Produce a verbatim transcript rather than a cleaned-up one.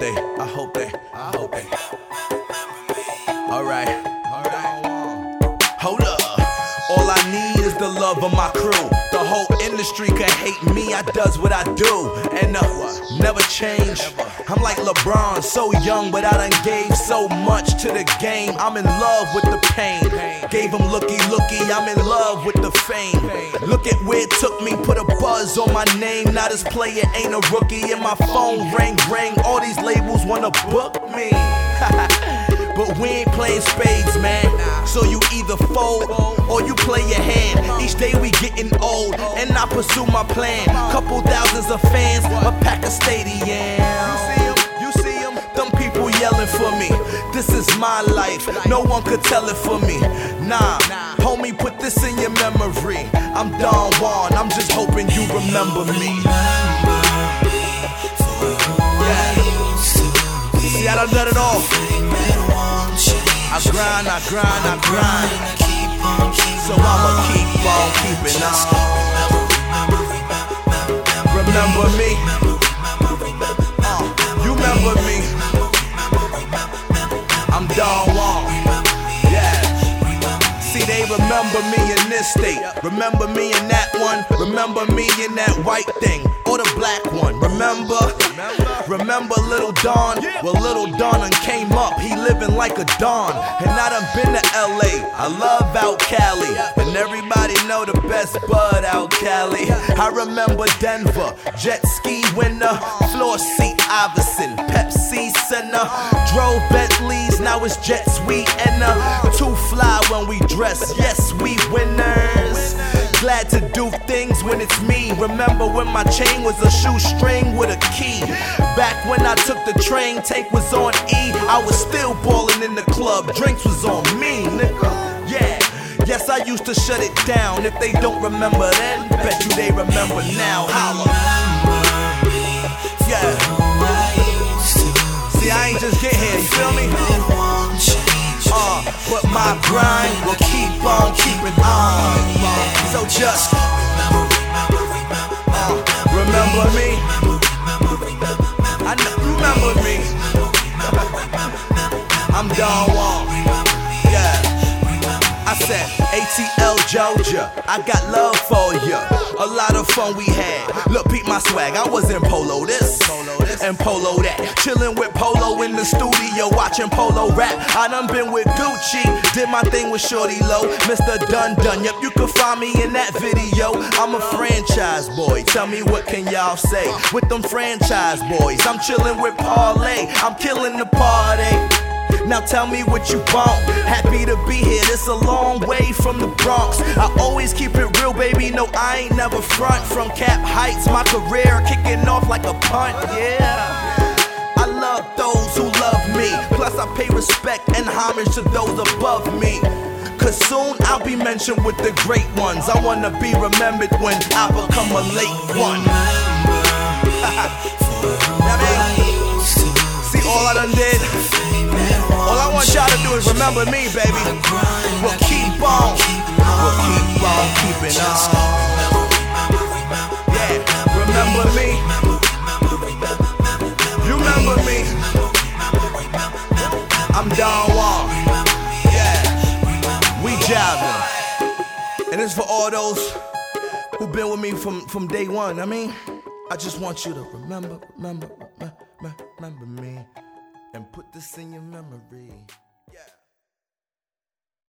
they, I hope they, I hope they. Alright, alright. Hold up. All I need is the love of my crew. The whole industry can hate me, I does what I do. And uh, never change. I'm like LeBron, so young, but I done gave so much to the game. I'm in love with the pain. Gave him looky looky, I'm in love with the fame. Look at where it took me, put a buzz on my name. Now this player ain't a rookie, and my phone ring ring. All these labels wanna book me. But we ain't playing spades, man. So you either fold or you play your hand. Each day we getting old, and I pursue my plan. Couple thousands of fans, a pack of stadiums. You see 'em, you see 'em, them people yelling for me. This is my life, no one could tell it for me. Nah, homie, put this in your memory. I'm Don Juan, I'm just hoping you remember me. Yeah. See, I done done it all. I grind, I grind, I grind. So I'ma keep on keeping on. Remember me? Uh, you remember me? I'm Don Juan. Yeah. See, they remember me in this state. Remember me in that one. Remember me in that white thing. Or the black one. Remember? Remember Little Don? Well, Little Don done came up, he living like a Don. And I done been to L A, I love out Cali. And everybody know the best bud out Cali. I remember Denver, jet ski winner. Floor seat Iverson, Pepsi Center. Drove Bentleys, now it's jets we enter. Too fly when we dress, yes we winners. Glad to do things when it's me. Remember when my chain was a shoestring with a key. Back when I took the train, Tank was on E. I was still ballin' in the club, drinks was on me, nigga. Yeah, yes I used to shut it down. If they don't remember then, bet you they remember now. Holla. Yeah. See, I ain't just get here, you feel me? Uh, but my grind will keep on keeping on. So just uh, remember me. I know, remember me. I'm Don Juan. Yeah. I said A T L Georgia, I got love for ya. A lot of fun we had. Look, peep my swag, I was in Polo this and Polo that. Chillin' with Polo in the studio, watching Polo rap. I done been with Gucci, did my thing with Shorty Low, Mister Dun Dun. Yep, you can find me in that video. I'm a franchise boy, tell me what can y'all say. With them franchise boys, I'm chillin' with Parlay, I'm killing the party. Now tell me what you want. Happy to be here, this a long way from the Bronx. I always keep it real, baby, no I ain't never front. From Cap Heights, my career kicking off like a punt, yeah. I love those who love me, plus I pay respect and homage to those above me. Cause soon I'll be mentioned with the great ones. I wanna be remembered when I become a late one. See all I done did? All I want y'all to do is remember me, baby. We'll keep on, we'll keep on keeping on. Yeah, remember me. You remember me. I'm Don Juan. Yeah, we jabbing. And it's for all those who've been with me from, from day one. I mean, I just want you to remember, remember, remember, remember me. And put this in your memory.